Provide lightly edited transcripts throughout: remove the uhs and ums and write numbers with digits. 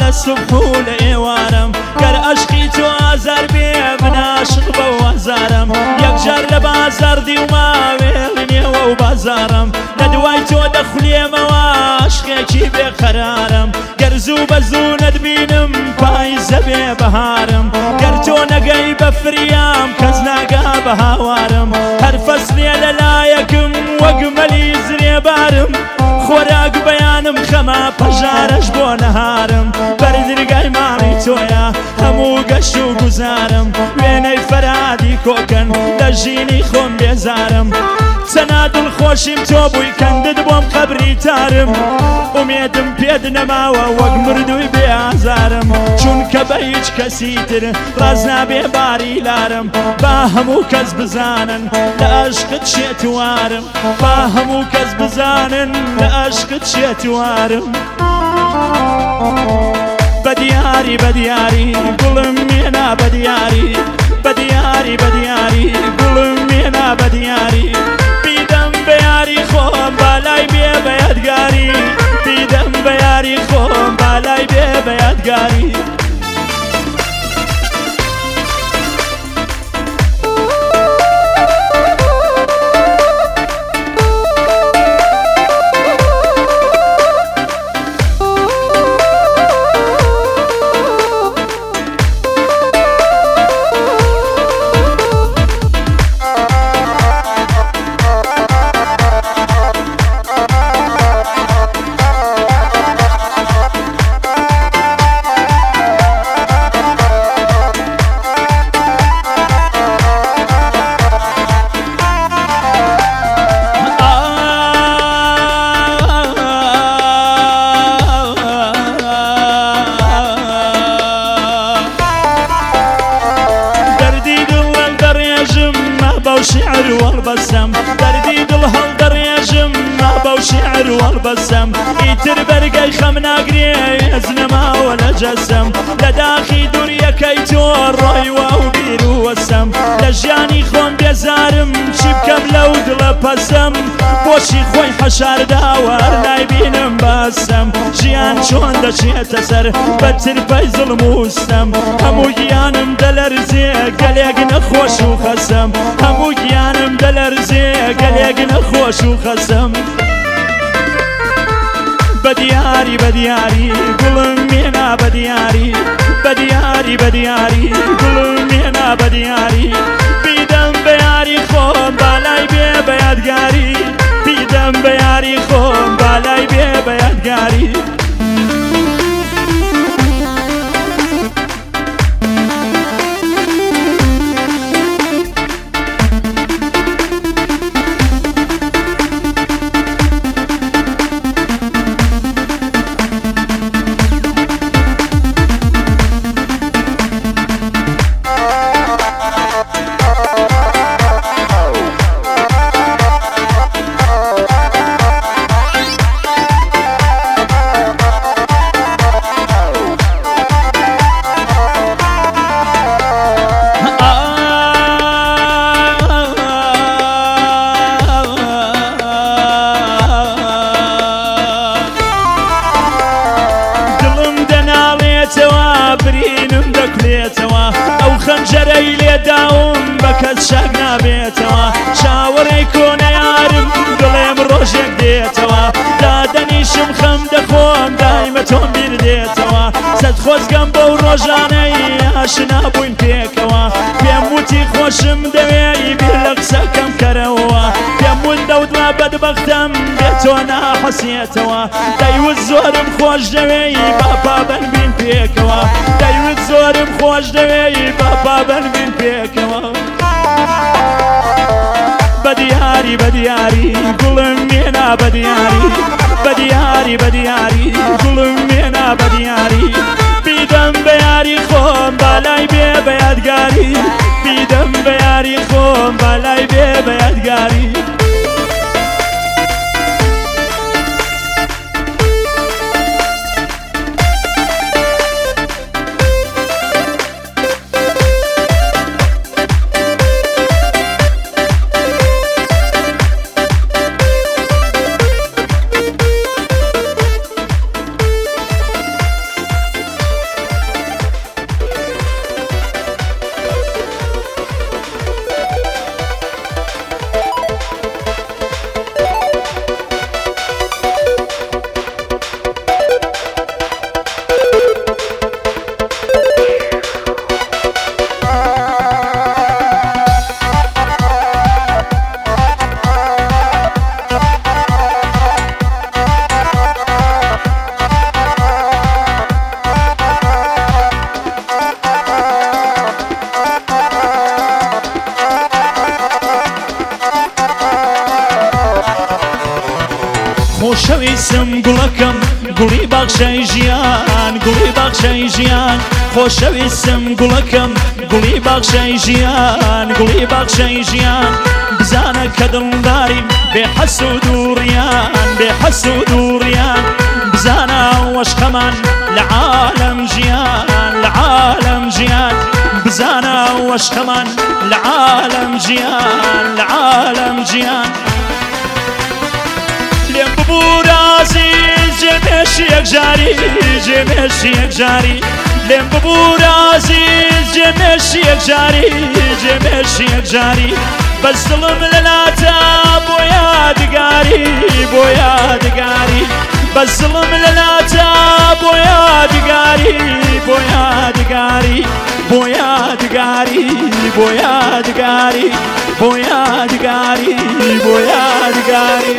سبح و لە ئێوارم گەر عەشقی تۆ ئازار بێ من عاشق بە وازارم یەکجار لە بازار دیوماوێڵی نێوە و بازارم لە دوای تۆ دەخولێمەوە عەشقێکی بێقەرارم گەر زوو بە زوو نەتبینم پاییزە بێ بەهارم گەر تۆ نەگەی بە فریام کەس ناگا بە هاوارم هەر فەسلێ لەلایەکم وەک مەلی زرێبارم خۆراک بەیانم خەما پەژارەش بۆ نەهارم بەردرگای ماڵی تۆیە هەموو گەشت و گوزارم وێنەی فەرهادی کۆکەن لە ژینی خۆم بێزارم چەنا دڵخۆشیم تۆ بووی کەندت بۆم قەبری تارم ئومێدم پێت نەماوە وەک مردووی بێ ئازارم چونکە بە هیچ کەسی تر ڕاز نابێ باری لارم با هەموو کەس بزانن لە عەشقت شێتوارم با هەموو کەس بزانن لە عەشقت شێتوارم بەدیاری بەدیاری گوڵم مێنا بەدیاری بەدیاری بەدیاری گوڵم مێنا بەدیاری بیدەم بە یاری خۆم بالای بێ بە یادگاری بیدەم بە یاری خۆم بالای بێ بە یادگاری شعر والبسم دردي دل هل دريجم ما بو شعر والبسم يتر برقي خمنا قري ازنما ولا جسم لداخي دوريا كيتو الرأي وبير وسم لجاني خون بيزارم شبكم لو دل بسم بوشي خوي حشار داور لايبينم بسم جيان شون دشيت سر بتر بيزل موسم همو جيانم دلرزي قليق نخوش وخسم همو گیانم دەلەرزێ گەلێک نەخۆش و خەسەم بەدیاری بەدیاری گوڵم مێنا بەدیاری بەدیاری بەدیاری گوڵم مێنا بەدیاری بیدەم بە یاری خۆم بالای بێ بە یادگاری بیدەم بە یاری خۆم بالای بێ بە یادگاری برینم دەکلێتەوە ئەو خەنجەرەی لێداوم بە کەس شاک نابێتەوە چاوەڕێی کۆنەیارم دڵێم ڕۆژێک دێتەوە دادەنیشم خەم دەخۆم دایمە تۆم بیر دێتەوە سەد خۆزگەم بەو ڕۆژانەی ئاشنا بووین پێکەوە پێم وتی خۆشم دەوێی بیر لە قسەکەم کەرەوە پێم وت دەوتما بەدبەختەم بێت تۆ ناحەسیێتەوە دەیوت زۆرم خۆش دەوێی با پابەن بین پێکەوە دەیوت زۆرم خۆش دەوێی با پابەن بین پێکەوە بەدیاری بەدیاری گوڵم مێنا بەدیاری بەدیاری بەدیاری گوڵم مێنا بەدیاری بیدەم بە یاری خۆم بالای بێ بە یادگاری بیدەم بە یاری خۆم بالای بێ بە یادگاری گوڵی بەخشەی ژیان گوڵی بەخشەی ژیان خۆشەویستم گوڵەکەم گوڵی بەخشەی ژیان گوڵی بەخشەی ژیان بزانە کە دڵداریم بێ حەسوود و ڕیان بێ حەسوود و ڕیان بزانە وەشقەمان لە عالەم ژیان لە عالەم ژیان بزانە وەشقەمان لە عالەم ژیان لە عالەم ژیان لێم ببوو رازیز جێمێشی یەکجاری جێمێشی یەکجاری لێم ببوو رازیز جێمێشی یەکجاری جێمێشی یەکجاری بەس دڵم لەلاتە بۆ یادگاری بۆ یادگاری بەس دڵم لەلاتە بۆ یادگاری بۆ یادگاری بۆ یادگاری بۆ یادگاری بۆ یادگاری بۆ یادگاری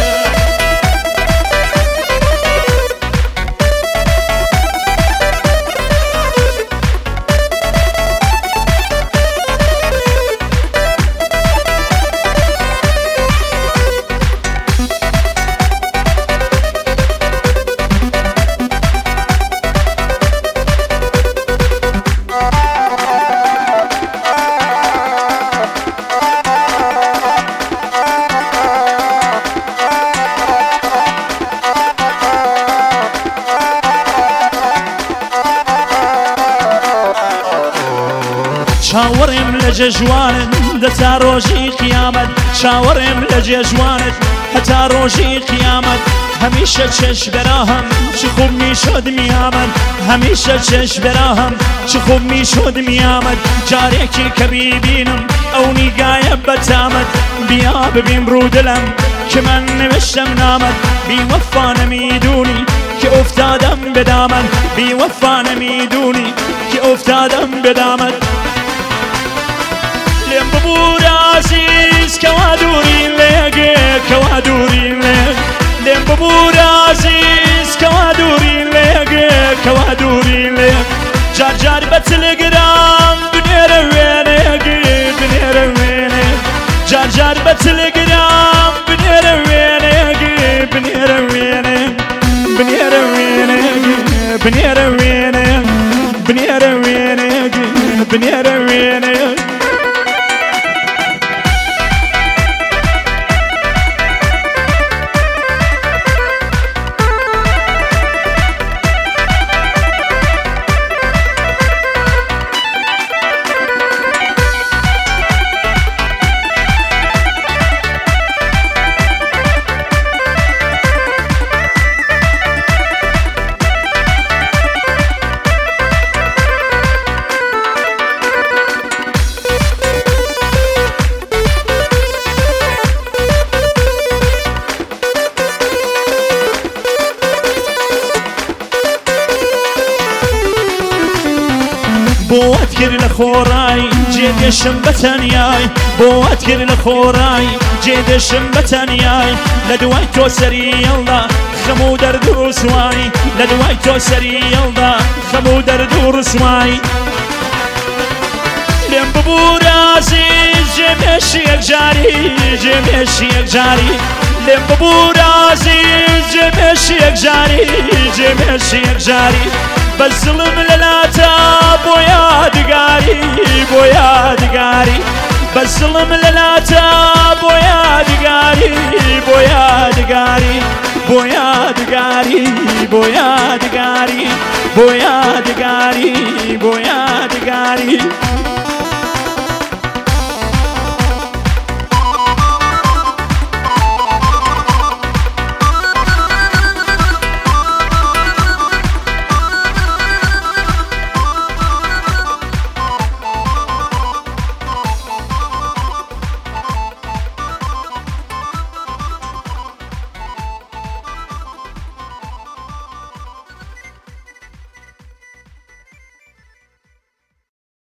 چاوەڕێم لە جێژوانت دەتا ڕۆژی قیامەت چاوەڕێم لە جێژوانت هەتا ڕۆژی قیامەت هەمیشە چێش بەراهەم چ خوب میشد میامەد هەمیشە چێش بەراهەم چ خوب میشد میامەد جارێکی کە بیبینم ئەو نیگایە بەتامەت بیا ببین ڕوودڵم کە من نوشتم نامەت بیوەفا نەمیدونی کە ئوفتادەم بەدامەت بیوەفا نەمیدونی کە ئوفتادەم بەدامەت لێم ببوو رازیز کەوا دوورین لێگێ کەوا دوورین لێگ لێم ببوو رازیز کەوا دوورین لێگێ کەوا دوورین لێگ جار جار بە تلگرام بنێرە وێنێگی بنێرە وێنێ جار جار بە تلگرام بنێرە وێنێگی بنێرە وێنێ بنێرە وێنێگی بنێرە وێنێ بنێرە وێنێگی بنێرە وێنێ بۆت کرد لە خۆڕای جێدێشم بەتەنیای بۆت کرد لە خۆڕای جێدێشم بەتەنیای لە دوای تۆ سەری هەڵدا خەم و دەرد و ڕسوایی لە دوای تۆ سەری هەڵدا خەم و دەرد و ڕسوایی لێم ببوو رازیز جێمێشی یەکجاری جێمێشی یەکجاری لێم ببوو رازیز جێمێشی یەکجاری جێمێشی یەکجاری بەس دڵم لەلاتە بۆ یادگاری بۆ یادگاری بەس دڵم لەلاتە بۆ یادگاری بۆ یادگاری بۆ یادگاری بۆ یادگاری بۆ یادگاری بۆ یادگاری